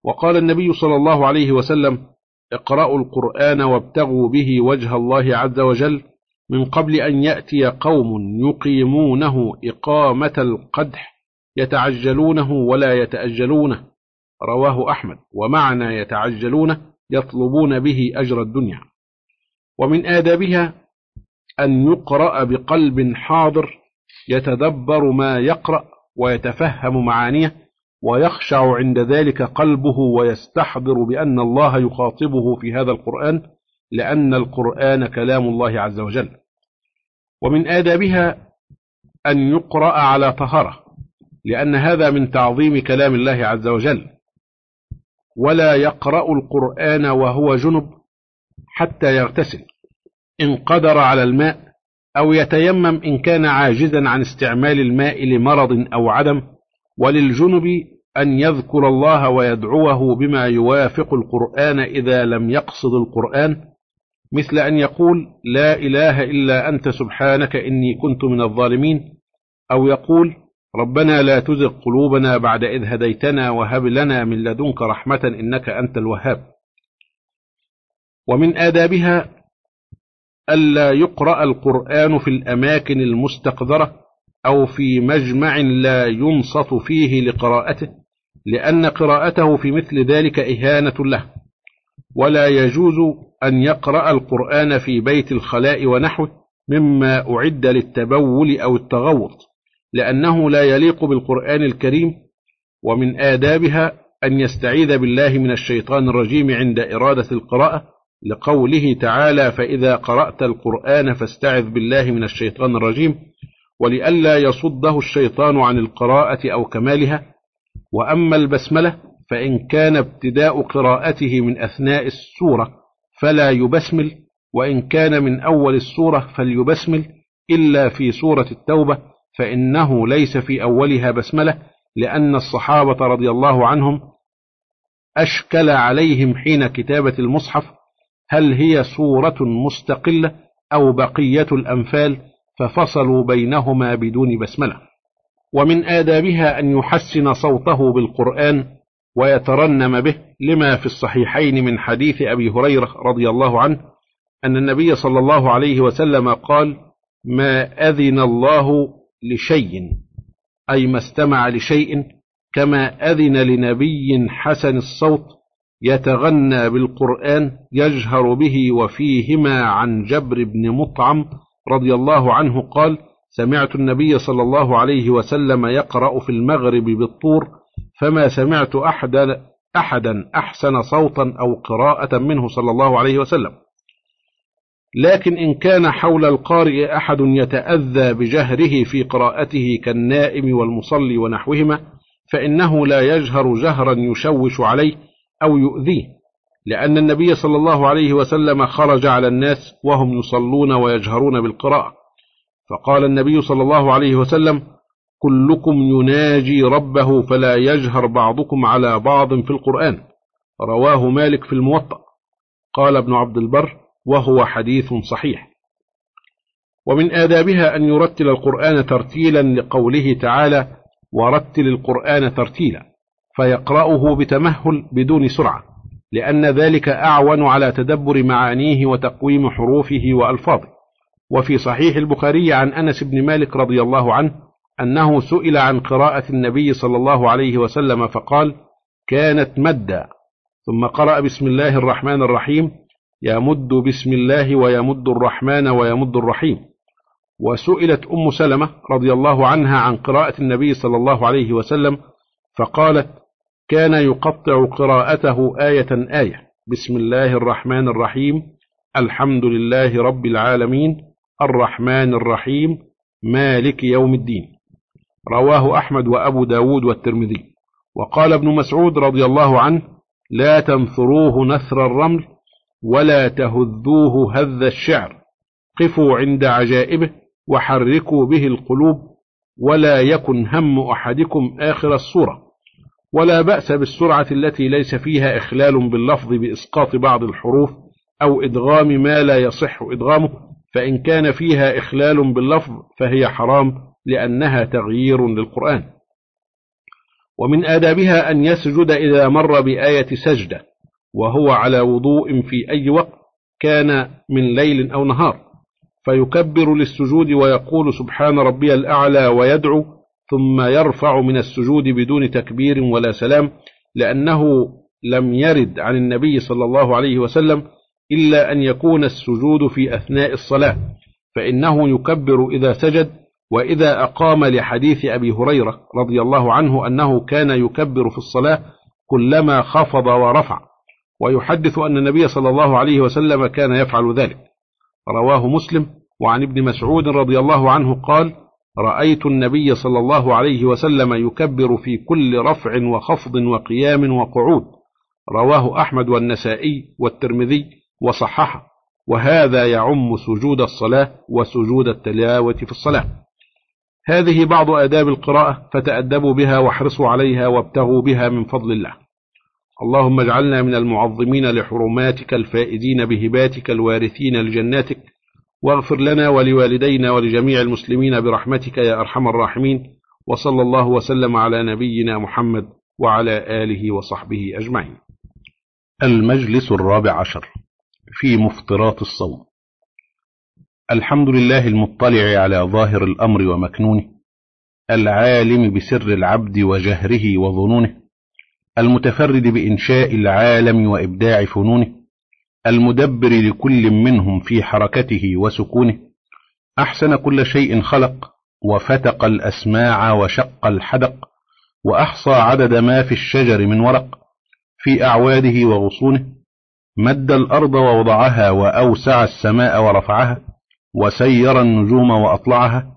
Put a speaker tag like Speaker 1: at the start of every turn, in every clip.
Speaker 1: وقال النبي صلى الله عليه وسلم: اقرأوا القرآن وابتغوا به وجه الله عز وجل من قبل أن يأتي قوم يقيمونه إقامة القدح يتعجلونه ولا يتأجلونه. رواه أحمد. ومعنى يتعجلونه يطلبون به أجر الدنيا. ومن آدابها أن يقرأ بقلب حاضر يتدبر ما يقرأ ويتفهم معانيه، ويخشع عند ذلك قلبه ويستحضر بأن الله يخاطبه في هذا القرآن، لأن القرآن كلام الله عز وجل. ومن آدابها أن يقرأ على طهارة، لأن هذا من تعظيم كلام الله عز وجل. ولا يقرأ القرآن وهو جنب حتى يغتسل إن قدر على الماء، أو يتيمم إن كان عاجزا عن استعمال الماء لمرض أو عدم. وللجنب أن يذكر الله ويدعوه بما يوافق القرآن إذا لم يقصد القرآن، مثل أن يقول: لا إله إلا أنت سبحانك إني كنت من الظالمين، أو يقول: ربنا لا تزغ قلوبنا بعد إذ هديتنا وهب لنا من لدنك رحمة إنك أنت الوهاب. ومن آدابها ألا يقرأ القرآن في الأماكن المستقذرة أو في مجمع لا ينصت فيه لقراءته، لأن قراءته في مثل ذلك إهانة له. ولا يجوز أن يقرأ القرآن في بيت الخلاء ونحوه مما أعد للتبول أو التغوط، لأنه لا يليق بالقرآن الكريم. ومن آدابها أن يستعيذ بالله من الشيطان الرجيم عند إرادة القراءة، لقوله تعالى: فإذا قرأت القرآن فاستعذ بالله من الشيطان الرجيم، ولئلا يصده الشيطان عن القراءة أو كمالها. وأما البسملة فإن كان ابتداء قراءته من أثناء السورة فلا يبسمل، وإن كان من أول السورة فليبسمل، إلا في سورة التوبة فإنه ليس في أولها بسملة، لأن الصحابة رضي الله عنهم أشكل عليهم حين كتابة المصحف هل هي سورة مستقلة أو بقية الأنفال، ففصلوا بينهما بدون بسملة. ومن آدابها أن يحسن صوته بالقرآن ويترنم به، لما في الصحيحين من حديث أبي هريرة رضي الله عنه أن النبي صلى الله عليه وسلم قال: ما أذن الله لشيء، أي ما استمع لشيء، كما أذن لنبي حسن الصوت يتغنى بالقرآن يجهر به. وفيهما عن جبر بن مطعم رضي الله عنه قال: سمعت النبي صلى الله عليه وسلم يقرأ في المغرب بالطور، فما سمعت أحدا أحسن صوتا أو قراءة منه صلى الله عليه وسلم. لكن إن كان حول القارئ أحد يتأذى بجهره في قراءته كالنائم والمصلي ونحوهما، فإنه لا يجهر جهرا يشوش عليه أو يؤذيه، لأن النبي صلى الله عليه وسلم خرج على الناس وهم يصلون ويجهرون بالقراءة، فقال النبي صلى الله عليه وسلم: كلكم يناجي ربه فلا يجهر بعضكم على بعض في القرآن. رواه مالك في الموطأ. قال ابن عبد البر: وهو حديث صحيح. ومن آدابها أن يرتل القرآن ترتيلا، لقوله تعالى: ورتل القرآن ترتيلا، فيقرأه بتمهل بدون سرعة، لأن ذلك أعون على تدبر معانيه وتقويم حروفه وألفاظه. وفي صحيح البخاري عن أنس بن مالك رضي الله عنه أنه سئل عن قراءة النبي صلى الله عليه وسلم فقال: كانت مدا، ثم قرأ بسم الله الرحمن الرحيم، يمد بسم الله ويمد الرحمن ويمد الرحيم. وسئلت أم سلمة رضي الله عنها عن قراءة النبي صلى الله عليه وسلم فقالت: كان يقطع قراءته آية آية، بسم الله الرحمن الرحيم، الحمد لله رب العالمين، الرحمن الرحيم، مالك يوم الدين. رواه أحمد وأبو داود والترمذي. وقال ابن مسعود رضي الله عنه: لا تنثروه نثر الرمل ولا تهذوه هذ الشعر، قفوا عند عجائبه وحركوا به القلوب، ولا يكن هم أحدكم آخر السورة. ولا بأس بالسرعة التي ليس فيها إخلال باللفظ بإسقاط بعض الحروف أو إدغام ما لا يصح إدغامه، فإن كان فيها إخلال باللفظ فهي حرام، لأنها تغيير للقرآن. ومن آدابها أن يسجد إذا مر بآية سجدة وهو على وضوء في أي وقت كان من ليل أو نهار، فيكبر للسجود ويقول سبحان ربي الأعلى ويدعو، ثم يرفع من السجود بدون تكبير ولا سلام، لأنه لم يرد عن النبي صلى الله عليه وسلم إلا أن يكون السجود في أثناء الصلاة، فإنه يكبر إذا سجد وإذا أقام، لحديث أبي هريرة رضي الله عنه أنه كان يكبر في الصلاة كلما خفض ورفع، ويحدث أن النبي صلى الله عليه وسلم كان يفعل ذلك. رواه مسلم. وعن ابن مسعود رضي الله عنه قال: رأيت النبي صلى الله عليه وسلم يكبر في كل رفع وخفض وقيام وقعود. رواه أحمد والنسائي والترمذي وصححه، وهذا يعم سجود الصلاة وسجود التلاوة في الصلاة. هذه بعض آداب القراءة، فتأدبوا بها واحرصوا عليها وابتغوا بها من فضل الله. اللهم اجعلنا من المعظمين لحرماتك الفائزين بهباتك الوارثين لجناتك، واغفر لنا ولوالدينا ولجميع المسلمين برحمتك يا أرحم الراحمين. وصلى الله وسلم على نبينا محمد وعلى آله وصحبه أجمعين. المجلس 14 في مفطرات الصوم. الحمد لله المطلع على ظاهر الأمر ومكنونه، العالم بسر العبد وجهره وظنونه، المتفرد بإنشاء العالم وإبداع فنونه، المدبر لكل منهم في حركته وسكونه، أحسن كل شيء خلق، وفتق الأسماع وشق الحدق، وأحصى عدد ما في الشجر من ورق في أعواده وغصونه، مد الأرض ووضعها، وأوسع السماء ورفعها، وسير النجوم وأطلعها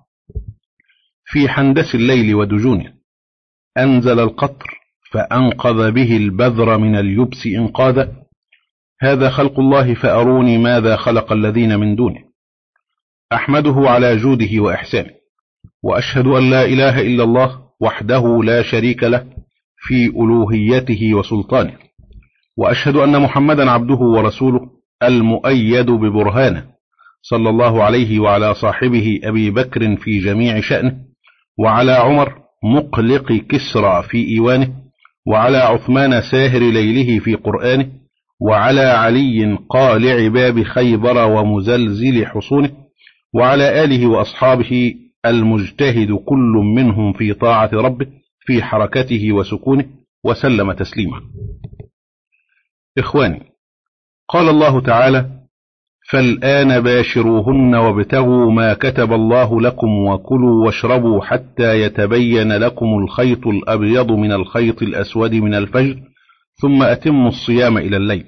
Speaker 1: في حندس الليل ودجونه، أنزل القطر فأنقذ به البذر من اليبس إنقاذا. هذا خلق الله فأروني ماذا خلق الذين من دونه. أحمده على جوده وإحسانه، وأشهد أن لا إله إلا الله وحده لا شريك له في ألوهيته وسلطانه، وأشهد أن محمدا عبده ورسوله المؤيد ببرهانه، صلى الله عليه وعلى صاحبه أبي بكر في جميع شأنه، وعلى عمر مقلق كسرى في إيوانه، وعلى عثمان ساهر ليله في قرآنه، وعلى علي قالع باب خيبر ومزلزل حصونه، وعلى آله وأصحابه المجتهد كل منهم في طاعة ربه في حركته وسكونه، وسلم تسليما. إخواني، قال الله تعالى: فالآن باشروهن وابتغوا ما كتب الله لكم وكلوا واشربوا حتى يتبين لكم الخيط الأبيض من الخيط الأسود من الفجر ثم أتموا الصيام إلى الليل.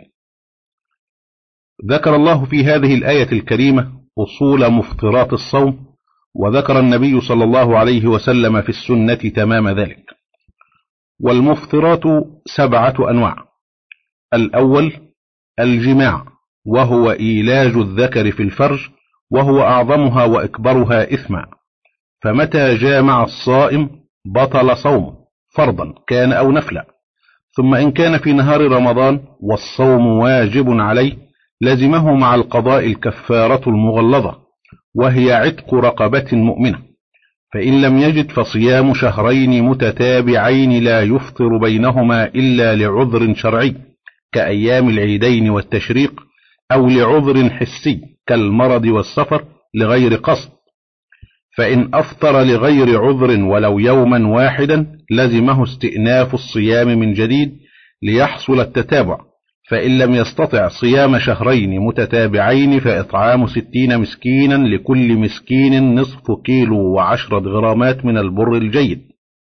Speaker 1: ذكر الله في هذه الآية الكريمة أصول مفطرات الصوم، وذكر النبي صلى الله عليه وسلم في السنة تمام ذلك. والمفطرات 7 أنواع. الأول الجماع، وهو إيلاج الذكر في الفرج، وهو أعظمها وأكبرها إثما، فمتى جامع الصائم بطل صومه فرضا كان أو نفلا. ثم إن كان في نهار رمضان والصوم واجب عليه لزمه مع القضاء الكفارة المغلظة، وهي عتق رقبة مؤمنة، فإن لم يجد فصيام شهرين متتابعين لا يفطر بينهما إلا لعذر شرعي كأيام العيدين والتشريق، أو لعذر حسي كالمرض والسفر لغير قصد. فإن أفطر لغير عذر ولو يوما واحدا لزمه استئناف الصيام من جديد ليحصل التتابع، فإن لم يستطع صيام شهرين متتابعين فإطعام 60 مسكينا، لكل مسكين نصف كيلو و10 غرامات من البر الجيد.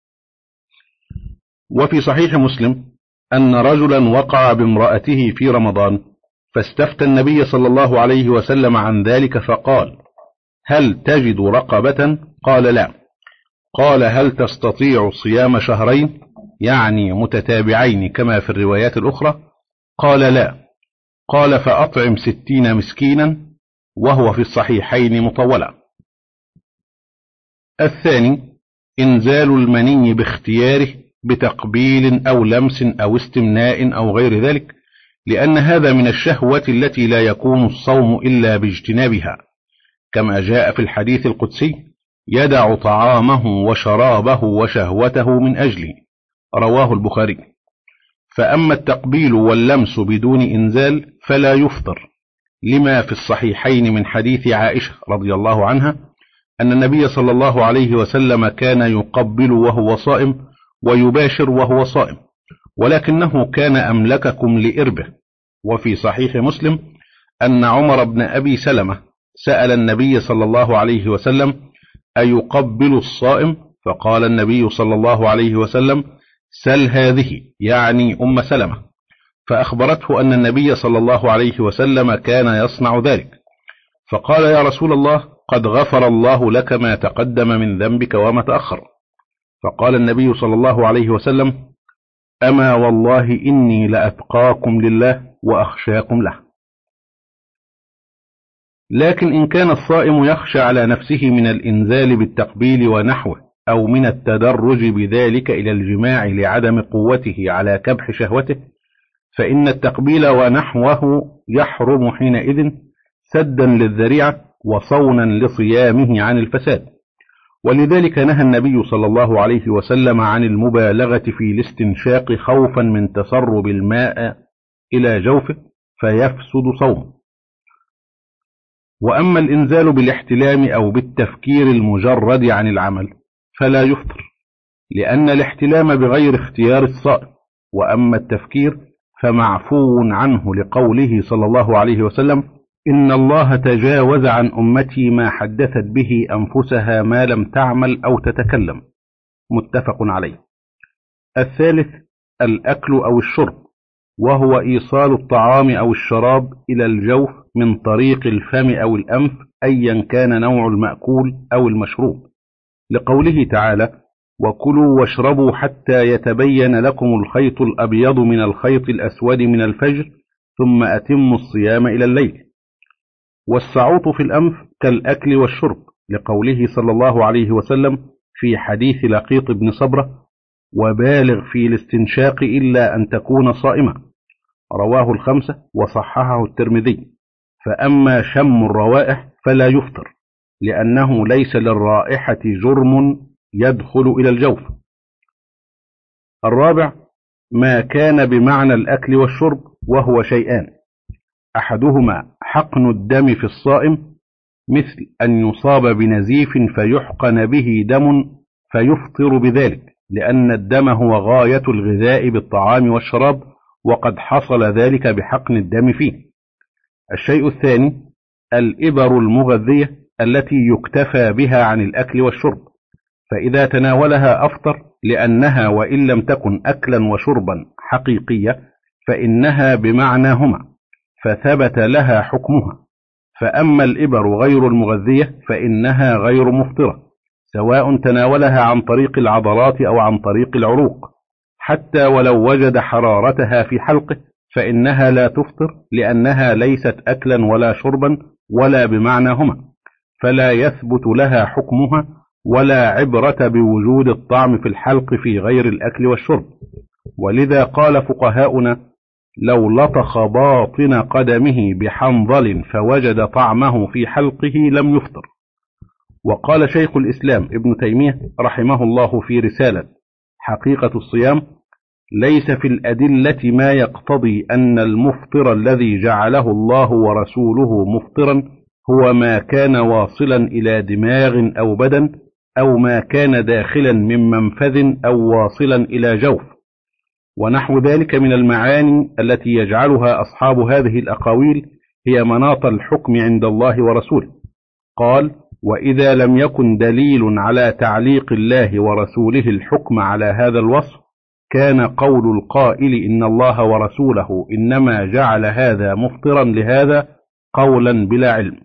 Speaker 1: وفي صحيح مسلم أن رجلا وقع بامرأته في رمضان، فاستفتى النبي صلى الله عليه وسلم عن ذلك فقال: هل تجد رقبة؟ قال: لا. قال: هل تستطيع صيام شهرين يعني متتابعين كما في الروايات الأخرى؟ قال: لا. قال: فأطعم 60 مسكينا، وهو في الصحيحين مطولا. الثاني إنزال المني باختياره بتقبيل أو لمس أو استمناء أو غير ذلك، لأن هذا من الشهوة التي لا يكون الصوم إلا باجتنابها، كما جاء في الحديث القدسي: يدع طعامه وشرابه وشهوته من أجلي. رواه البخاري. فأما التقبيل واللمس بدون إنزال فلا يفطر، لما في الصحيحين من حديث عائشة رضي الله عنها أن النبي صلى الله عليه وسلم كان يقبل وهو صائم ويباشر وهو صائم، ولكنه كان أملككم لإربه. وفي صحيح مسلم أن عمر بن أبي سلمة سأل النبي صلى الله عليه وسلم أيقبل الصائم؟ فقال النبي صلى الله عليه وسلم سل هذه، يعني أم سلمة، فأخبرته أن النبي صلى الله عليه وسلم كان يصنع ذلك، فقال يا رسول الله قد غفر الله لك ما تقدم من ذنبك وما تأخر. فقال النبي صلى الله عليه وسلم أما والله إني لأتقاكم لله وأخشاكم له. لكن إن كان الصائم يخشى على نفسه من الإنزال بالتقبيل ونحوه أو من التدرج بذلك إلى الجماع لعدم قوته على كبح شهوته، فإن التقبيل ونحوه يحرم حينئذ سدا للذريعة وصونا لصيامه عن الفساد. ولذلك نهى النبي صلى الله عليه وسلم عن المبالغة في الاستنشاق خوفا من تسرب الماء إلى جوفه فيفسد صوم. وأما الإنزال بالاحتلام أو بالتفكير المجرد عن العمل فلا يفطر، لأن الاحتلام بغير اختيار الصائم، وأما التفكير فمعفو عنه لقوله صلى الله عليه وسلم إن الله تجاوز عن أمتي ما حدثت به أنفسها ما لم تعمل أو تتكلم، متفق عليه. الثالث الأكل أو الشرب، وهو إيصال الطعام أو الشراب إلى الجوف من طريق الفم أو الأنف أيا كان نوع المأكول أو المشروب، لقوله تعالى وكلوا واشربوا حتى يتبين لكم الخيط الأبيض من الخيط الأسود من الفجر ثم أتموا الصيام إلى الليل. والسعوط في الأنف كالأكل والشرب، لقوله صلى الله عليه وسلم في حديث لقيط بن صبرة وبالغ في الاستنشاق إلا أن تكون صائمة، رواه الخمسة وصححه الترمذي. فأما شم الروائح فلا يفطر، لأنه ليس للرائحة جرم يدخل إلى الجوف. الرابع ما كان بمعنى الأكل والشرب، وهو شيئان: أحدهما حقن الدم في الصائم، مثل أن يصاب بنزيف فيحقن به دم فيفطر بذلك، لأن الدم هو غاية الغذاء بالطعام والشراب، وقد حصل ذلك بحقن الدم فيه. الشيء الثاني الإبر المغذية التي يكتفى بها عن الأكل والشرب، فإذا تناولها أفطر، لأنها وإن لم تكن أكلا وشربا حقيقية فإنها بمعناهما، فثبت لها حكمها. فأما الإبر غير المغذية فإنها غير مفطرة، سواء تناولها عن طريق العضلات أو عن طريق العروق، حتى ولو وجد حرارتها في حلقه فإنها لا تفطر، لأنها ليست أكلا ولا شربا ولا بمعناهما، فلا يثبت لها حكمها، ولا عبرة بوجود الطعم في الحلق في غير الأكل والشرب. ولذا قال فقهاؤنا لو لطخ باطن قدمه بحنظل فوجد طعمه في حلقه لم يفطر. وقال شيخ الإسلام ابن تيمية رحمه الله في رسالة حقيقة الصيام ليس في الأدلة ما يقتضي أن المفطر الذي جعله الله ورسوله مفطرا هو ما كان واصلا إلى دماغ أو بدن، أو ما كان داخلا من منفذ أو واصلا إلى جوف، ونحو ذلك من المعاني التي يجعلها أصحاب هذه الأقاويل هي مناط الحكم عند الله ورسوله. قال وإذا لم يكن دليل على تعليق الله ورسوله الحكم على هذا الوصف كان قول القائل إن الله ورسوله إنما جعل هذا مفطرا لهذا قولا بلا علم.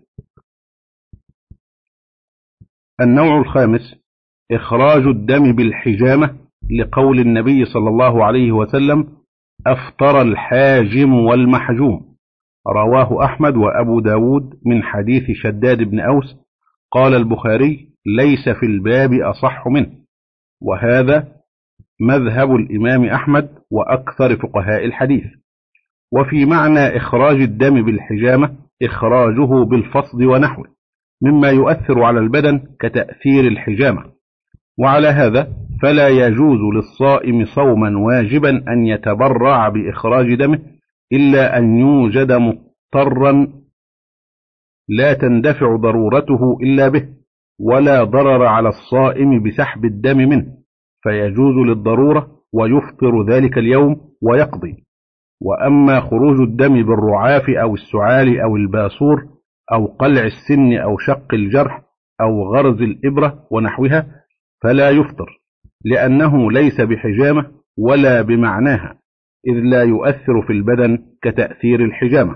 Speaker 1: النوع الخامس إخراج الدم بالحجامة، لقول النبي صلى الله عليه وسلم أفطر الحاجم والمحجوم، رواه أحمد وأبو داود من حديث شداد بن أوس. قال البخاري ليس في الباب أصح منه، وهذا مذهب الإمام أحمد وأكثر فقهاء الحديث. وفي معنى إخراج الدم بالحجامة إخراجه بالفصد ونحوه مما يؤثر على البدن كتأثير الحجامة، وعلى هذا فلا يجوز للصائم صوما واجبا أن يتبرع بإخراج دمه إلا أن يوجد مضطرا لا تندفع ضرورته إلا به، ولا ضرر على الصائم بسحب الدم منه، فيجوز للضرورة ويفطر ذلك اليوم ويقضي. وأما خروج الدم بالرعاف أو السعال أو الباسور أو قلع السن أو شق الجرح أو غرز الإبرة ونحوها فلا يفطر، لأنه ليس بحجامة ولا بمعناها، إذ لا يؤثر في البدن كتأثير الحجامة.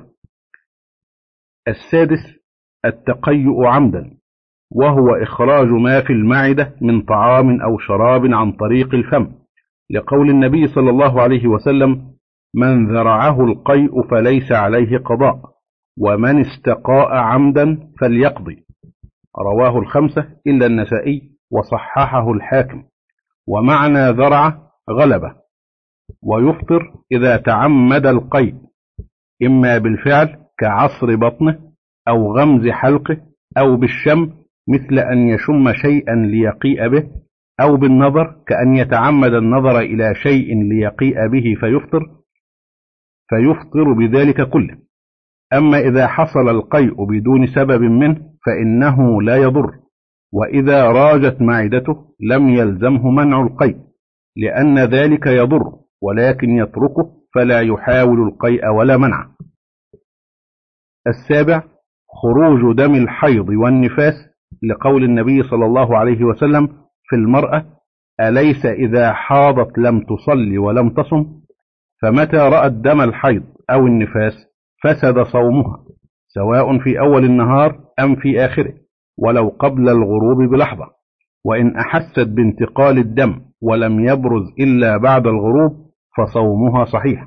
Speaker 1: السادس التقيؤ عمدا، وهو إخراج ما في المعدة من طعام أو شراب عن طريق الفم، لقول النبي صلى الله عليه وسلم: من ذرعه القيء فليس عليه قضاء، ومن استقاء عمدا فليقضي. رواه الخمسة إلا النسائي وصححه الحاكم. ومعنى ذرع غلبة. ويفطر إذا تعمد القيء، إما بالفعل كعصر بطنه أو غمز حلقه، أو بالشم مثل أن يشم شيئا ليقيء به، أو بالنظر كأن يتعمد النظر إلى شيء ليقيء به فيفطر بذلك كله. أما إذا حصل القيء بدون سبب منه فإنه لا يضر، وإذا راجت معدته لم يلزمه منع القيء، لأن ذلك يضر، ولكن يتركه فلا يحاول القيء ولا منعه. السابع خروج دم الحيض والنفاس، لقول النبي صلى الله عليه وسلم في المرأة: أليس إذا حاضت لم تصلي ولم تصم؟ فمتى رأت دم الحيض أو النفاس فسد صومها، سواء في أول النهار أم في آخره، ولو قبل الغروب بلحظة. وإن أحست بانتقال الدم ولم يبرز إلا بعد الغروب فصومها صحيح.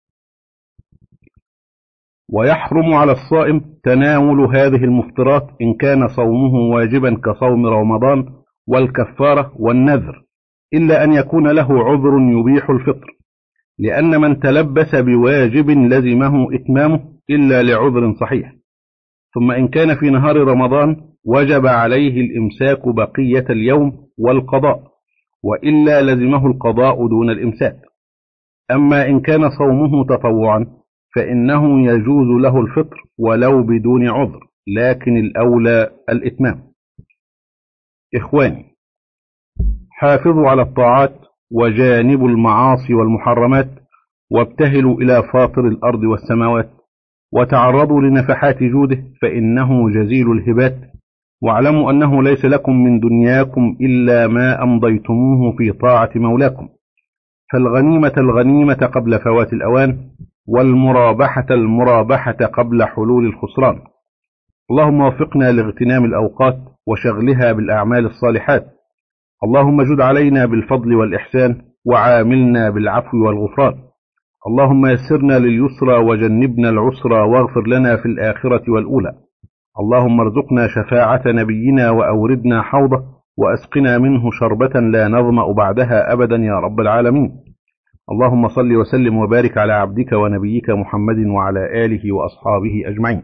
Speaker 1: ويحرم على الصائم تناول هذه المفطرات إن كان صومه واجبا كصوم رمضان والكفارة والنذر، إلا أن يكون له عذر يبيح الفطر، لأن من تلبس بواجب لزمه إتمامه إلا لعذر صحيح. ثم إن كان في نهار رمضان وجب عليه الإمساك بقية اليوم والقضاء، وإلا لزمه القضاء دون الإمساك. أما إن كان صومه تطوعا فإنه يجوز له الفطر ولو بدون عذر، لكن الأولى الإتمام. إخواني، حافظوا على الطاعات وجانبوا المعاصي والمحرمات، وابتهلوا إلى فاطر الأرض والسماوات، وتعرضوا لنفحات جوده فإنه جزيل الهبات، واعلموا أنه ليس لكم من دنياكم إلا ما أمضيتموه في طاعة مولاكم، فالغنيمة الغنيمة قبل فوات الأوان، والمرابحة المرابحة قبل حلول الخسران. اللهم وفقنا لاغتنام الأوقات وشغلها بالأعمال الصالحات. اللهم جد علينا بالفضل والإحسان، وعاملنا بالعفو والغفران. اللهم يسرنا لليسرى وجنبنا العسرى، واغفر لنا في الآخرة والأولى. اللهم ارزقنا شفاعة نبينا وأوردنا حوضه، وأسقنا منه شربة لا نظمأ بعدها أبدا يا رب العالمين. اللهم صل وسلم وبارك على عبدك ونبيك محمد وعلى آله وأصحابه أجمعين.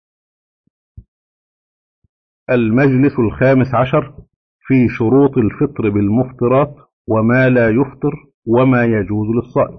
Speaker 1: المجلس 15 في شروط الفطر بالمفطرات وما لا يفطر وما يجوز للصائم.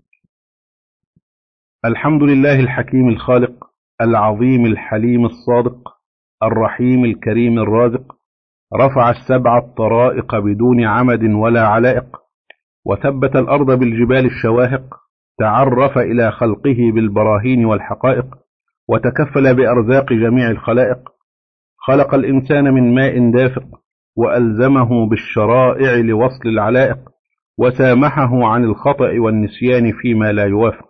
Speaker 1: الحمد لله الحكيم الخالق العظيم الحليم الصادق الرحيم الكريم الرازق، رفع السبع الطرائق بدون عمد ولا علائق، وثبت الأرض بالجبال الشواهق، تعرف إلى خلقه بالبراهين والحقائق، وتكفل بأرزاق جميع الخلائق. خلق الإنسان من ماء دافق، وألزمه بالشرائع لوصل العلائق، وسامحه عن الخطأ والنسيان فيما لا يوافق.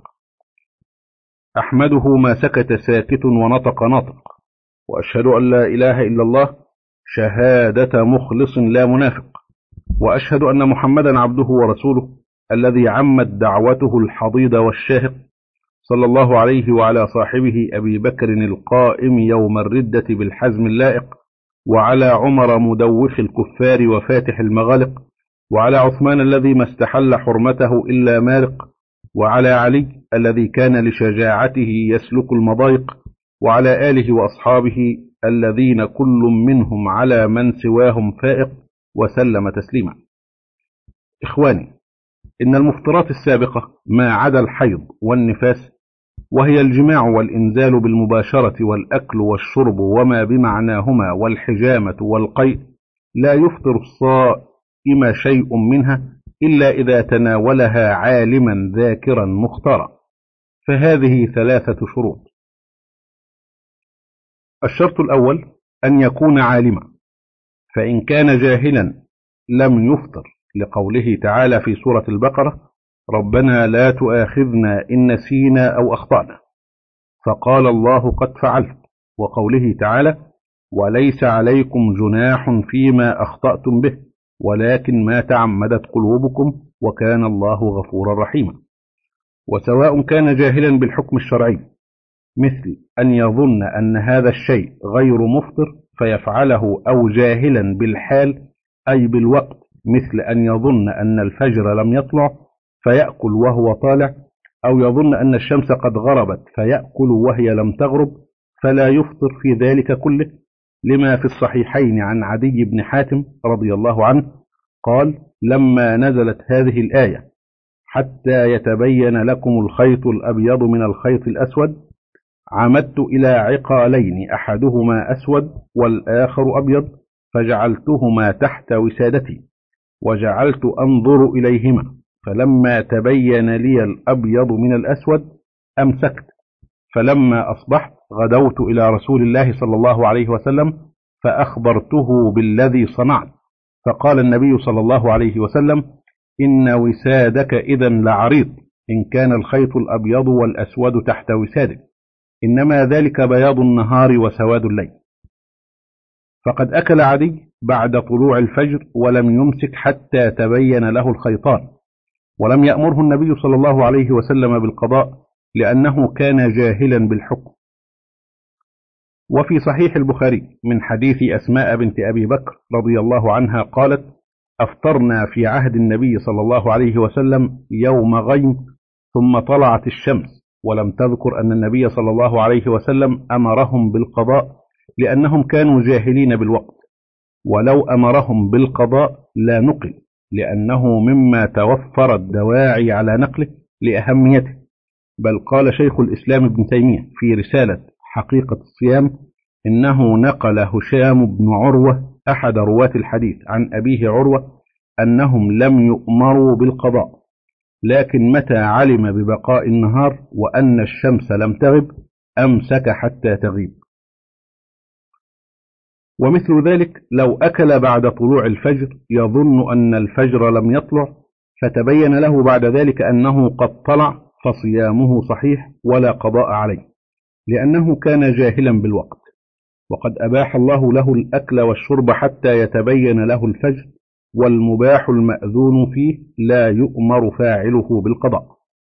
Speaker 1: أحمده ما سكت ساكت ونطق ناطق، وأشهد أن لا إله إلا الله شهادة مخلص لا منافق، وأشهد أن محمدا عبده ورسوله الذي عمت دعوته الحضيض والشاهق، صلى الله عليه وعلى صاحبه أبي بكر القائم يوم الردة بالحزم اللائق، وعلى عمر مدوخ الكفار وفاتح المغالق، وعلى عثمان الذي ما استحل حرمته إلا مارق، وعلى علي الذي كان لشجاعته يسلك المضايق، وعلى آله وأصحابه الذين كل منهم على من سواهم فائق، وسلم تسليما. إخواني، إن المفطرات السابقة ما عدا الحيض والنفاس، وهي الجماع والإنزال بالمباشرة والأكل والشرب وما بمعناهما والحجامة والقيء، لا يفطر الصائم شيء منها إلا إذا تناولها عالما ذاكرا مختارا، فهذه 3 شروط. الشرط الأول أن يكون عالما، فإن كان جاهلا لم يفطر، لقوله تعالى في سورة البقرة: ربنا لا تؤاخذنا إن نسينا أو أخطأنا، فقال الله قد فعلت، وقوله تعالى: وليس عليكم جناح فيما أخطأتم به ولكن ما تعمدت قلوبكم وكان الله غفورا رحيما. وسواء كان جاهلا بالحكم الشرعي، مثل أن يظن أن هذا الشيء غير مفطر فيفعله، أو جاهلا بالحال أي بالوقت، مثل أن يظن أن الفجر لم يطلع فيأكل وهو طالع، أو يظن أن الشمس قد غربت فيأكل وهي لم تغرب، فلا يفطر في ذلك كله، لما في الصحيحين عن عدي بن حاتم رضي الله عنه قال: لما نزلت هذه الآية: حتى يتبين لكم الخيط الأبيض من الخيط الأسود، عمدت إلى عقالين أحدهما أسود والآخر أبيض، فجعلتهما تحت وسادتي وجعلت أنظر إليهما، فلما تبين لي الأبيض من الأسود أمسكت، فلما أصبحت غدوت إلى رسول الله صلى الله عليه وسلم فأخبرته بالذي صنعت، فقال النبي صلى الله عليه وسلم: إن وسادك إذا لعريض، إن كان الخيط الأبيض والأسود تحت وسادك، إنما ذلك بياض النهار وسواد الليل. فقد أكل عدي بعد طلوع الفجر ولم يمسك حتى تبين له الخيطان، ولم يأمره النبي صلى الله عليه وسلم بالقضاء لأنه كان جاهلا بالحكم. وفي صحيح البخاري من حديث أسماء بنت أبي بكر رضي الله عنها قالت: أفطرنا في عهد النبي صلى الله عليه وسلم يوم غيم ثم طلعت الشمس، ولم تذكر أن النبي صلى الله عليه وسلم أمرهم بالقضاء لأنهم كانوا جاهلين بالوقت، ولو أمرهم بالقضاء لا نقل، لأنه مما توفرت دواعي على نقله لأهميته. بل قال شيخ الإسلام ابن تيمية في رسالة حقيقة الصيام: إنه نقل هشام بن عروة أحد رواة الحديث عن أبيه عروة أنهم لم يؤمروا بالقضاء، لكن متى علم ببقاء النهار وأن الشمس لم تغب أمسك حتى تغيب. ومثل ذلك لو أكل بعد طلوع الفجر يظن أن الفجر لم يطلع فتبين له بعد ذلك أنه قد طلع، فصيامه صحيح ولا قضاء عليه، لأنه كان جاهلا بالوقت، وقد أباح الله له الأكل والشرب حتى يتبين له الفجر، والمباح المأذون فيه لا يؤمر فاعله بالقضاء.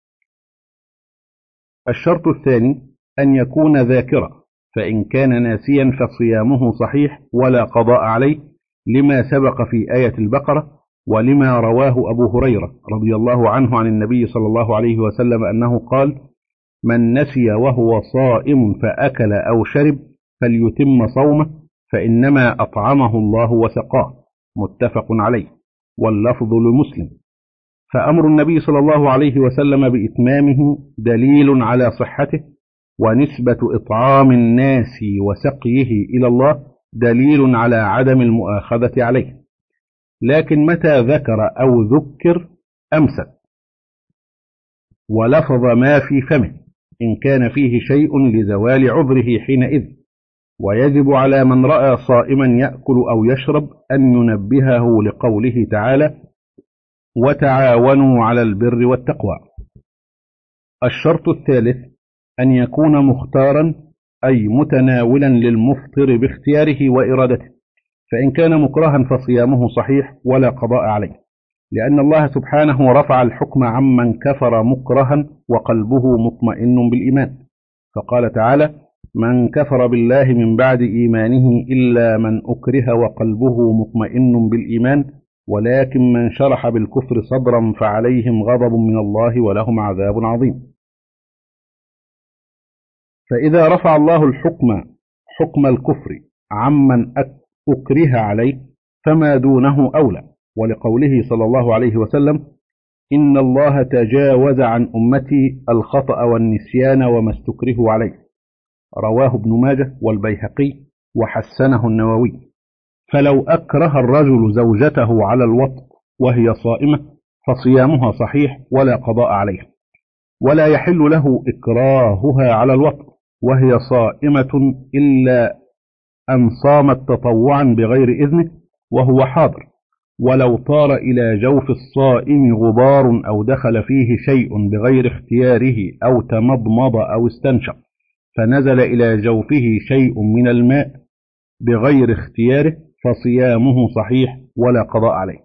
Speaker 1: الشرط الثاني أن يكون ذاكرا، فإن كان ناسيا فصيامه صحيح ولا قضاء عليه، لما سبق في آية البقرة، ولما رواه أبو هريرة رضي الله عنه عن النبي صلى الله عليه وسلم أنه قال: من نسي وهو صائم فأكل أو شرب فليتم صومه، فإنما أطعمه الله وسقاه، متفق عليه، واللفظ لمسلم. فأمر النبي صلى الله عليه وسلم بإتمامه دليل على صحته، ونسبة إطعام الناس وسقيه إلى الله دليل على عدم المؤاخذة عليه، لكن متى ذكر أو ذكر أمسك، ولفظ ما في فمه إن كان فيه شيء لزوال عذره حينئذ. ويجب على من رأى صائما يأكل أو يشرب أن ينبهه لقوله تعالى: وتعاونوا على البر والتقوى. الشرط الثالث أن يكون مختارا، أي متناولا للمفطر باختياره وإرادته، فإن كان مكرها فصيامه صحيح ولا قضاء عليه، لأن الله سبحانه رفع الحكم عمن كفر مكرها وقلبه مطمئن بالإيمان، فقال تعالى: من كفر بالله من بعد إيمانه إلا من أكره وقلبه مطمئن بالإيمان، ولكن من شرح بالكفر صدرا فعليهم غضب من الله ولهم عذاب عظيم. فإذا رفع الله الحكم حكم الكفر عمن أكره عليه فما دونه أولى، ولقوله صلى الله عليه وسلم: إن الله تجاوز عن أمتي الخطأ والنسيان وما استكرهوا عليه. رواه ابن ماجه والبيهقي وحسنه النووي. فلو أكره الرجل زوجته على الوطء وهي صائمة فصيامها صحيح ولا قضاء عليها، ولا يحل له إكراهها على الوطء وهي صائمة إلا أن صامت تطوعا بغير إذنه وهو حاضر، ولو طار إلى جوف الصائم غبار أو دخل فيه شيء بغير اختياره أو تمضمض أو استنشق فنزل إلى جوفه شيء من الماء بغير اختياره فصيامه صحيح ولا قضاء عليه.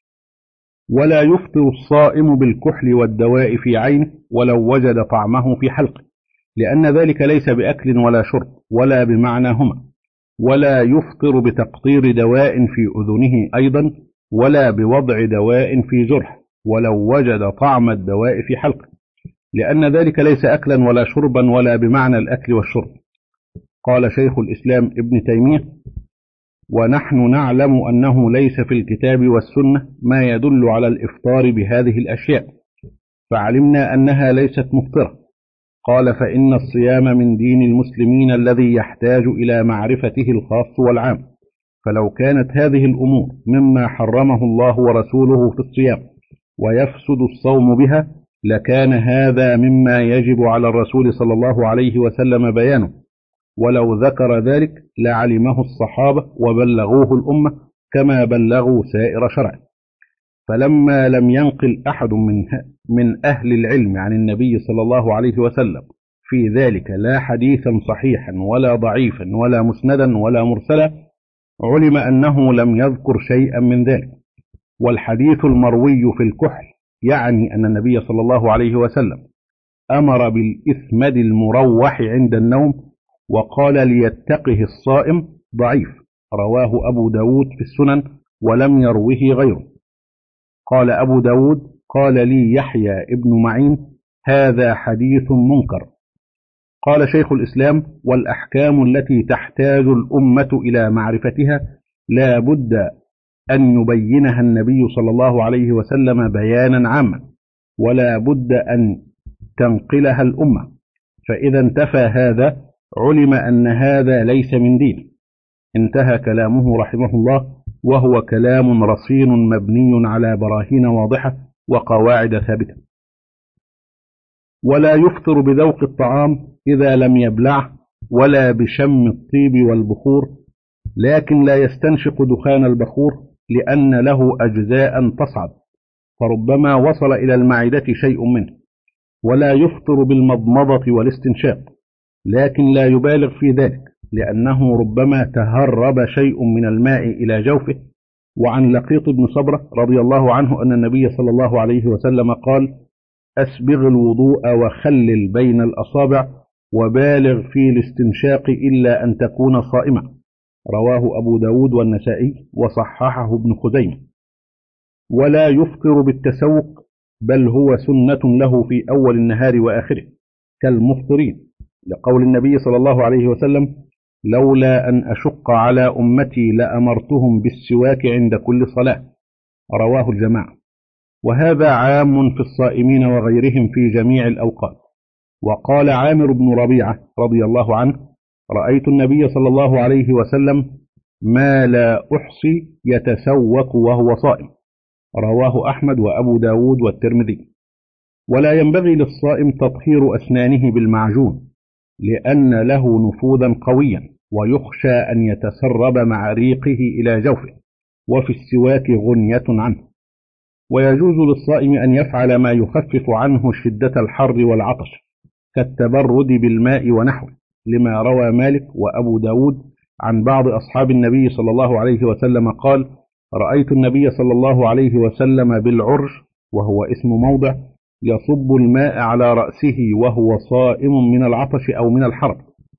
Speaker 1: ولا يفطر الصائم بالكحل والدواء في عينه ولو وجد طعمه في حلقه، لأن ذلك ليس بأكل ولا شرب ولا بمعناهما. ولا يفطر بتقطير دواء في أذنه أيضا ولا بوضع دواء في جرح ولو وجد طعم الدواء في حلقه، لأن ذلك ليس أكلا ولا شربا ولا بمعنى الأكل والشرب. قال شيخ الإسلام ابن تيمية: ونحن نعلم أنه ليس في الكتاب والسنة ما يدل على الإفطار بهذه الأشياء، فعلمنا أنها ليست مفطرة. قال: فإن الصيام من دين المسلمين الذي يحتاج إلى معرفته الخاص والعام، فلو كانت هذه الأمور مما حرمه الله ورسوله في الصيام ويفسد الصوم بها لكان هذا مما يجب على الرسول صلى الله عليه وسلم بيانه، ولو ذكر ذلك لعلمه الصحابة وبلغوه الأمة كما بلغوا سائر شرعه. فلما لم ينقل أحد من أهل العلم عن النبي صلى الله عليه وسلم في ذلك لا حديثا صحيحا ولا ضعيفا ولا مسندا ولا مرسلا، علم أنه لم يذكر شيئا من ذلك. والحديث المروي في الكحل يعني أن النبي صلى الله عليه وسلم أمر بالإثمد المروح عند النوم وقال ليتقه الصائم ضعيف، رواه أبو داود في السنن ولم يروه غيره. قال أبو داود: قال لي يحيى ابن معين: هذا حديث منكر. قال شيخ الإسلام: والأحكام التي تحتاج الأمة إلى معرفتها لا بد أن يبينها النبي صلى الله عليه وسلم بيانا عاما، ولا بد أن تنقلها الأمة، فإذا انتفى هذا علم أن هذا ليس من دين. انتهى كلامه رحمه الله، وهو كلام رصين مبني على براهين واضحة وقواعد ثابتة. ولا يفطر بذوق الطعام إذا لم يبلعه ولا بشم الطيب والبخور، لكن لا يستنشق دخان البخور لأن له أجزاء تصعد فربما وصل إلى المعدة شيء منه. ولا يفطر بالمضمضة والاستنشاق، لكن لا يبالغ في ذلك لأنه ربما تهرب شيء من الماء إلى جوفه. وعن لقيط بن صبرة رضي الله عنه أن النبي صلى الله عليه وسلم قال: أسبغ الوضوء وخلل بين الأصابع وبالغ في الاستنشاق إلا أن تكون صائمة. رواه أبو داود والنسائي وصححه ابن خزيمة. ولا يفطر بالتسوق، بل هو سنة له في أول النهار وآخره كالمفطرين، لقول النبي صلى الله عليه وسلم: لولا أن أشق على أمتي لأمرتهم بالسواك عند كل صلاة. رواه الجماعة. وهذا عام في الصائمين وغيرهم في جميع الأوقات. وقال عامر بن ربيعة رضي الله عنه: رأيت النبي صلى الله عليه وسلم ما لا أحصي يتسوق وهو صائم. رواه أحمد وأبو داود والترمذي. ولا ينبغي للصائم تطهير أسنانه بالمعجون لأن له نفوذا قويا ويخشى أن يتسرب مع ريقه إلى جوفه، وفي السواك غنية عنه. ويجوز للصائم أن يفعل ما يخفف عنه شدة الحر والعطش كالتبرد بالماء ونحوه، لما روى مالك وأبو داود عن بعض أصحاب النبي صلى الله عليه وسلم قال: رأيت النبي صلى الله عليه وسلم بالعرج، وهو اسم موضع، يصب الماء على رأسه وهو صائم من العطش أو من الحر.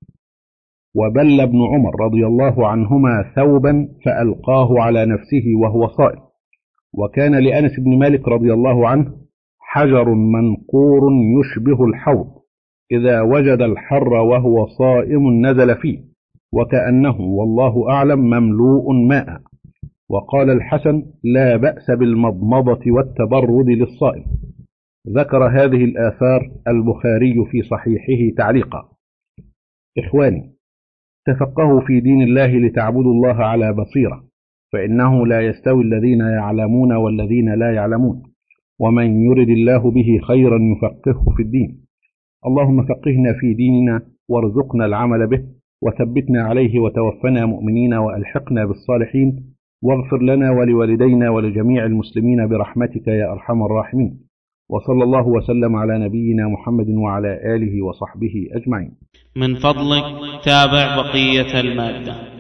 Speaker 1: وبل ابن عمر رضي الله عنهما ثوبا فألقاه على نفسه وهو صائم. وكان لأنس بن مالك رضي الله عنه حجر منقور يشبه الحوض، إذا وجد الحر وهو صائم نزل فيه، وكأنه والله أعلم مملوء ماء. وقال الحسن: لا بأس بالمضمضة والتبرد للصائم. ذكر هذه الآثار البخاري في صحيحه تعليقا. إخواني، تفقهوا في دين الله لتعبدوا الله على بصيرة، فإنه لا يستوي الذين يعلمون والذين لا يعلمون، ومن يرد الله به خيرا يفقهه في الدين. اللهم فقهنا في ديننا وارزقنا العمل به، وثبتنا عليه، وتوفنا مؤمنين وألحقنا بالصالحين، واغفر لنا ولوالدينا ولجميع المسلمين برحمتك يا أرحم الراحمين. وصلى الله وسلم على نبينا محمد وعلى آله وصحبه أجمعين.
Speaker 2: من فضلك تابع بقية المادة.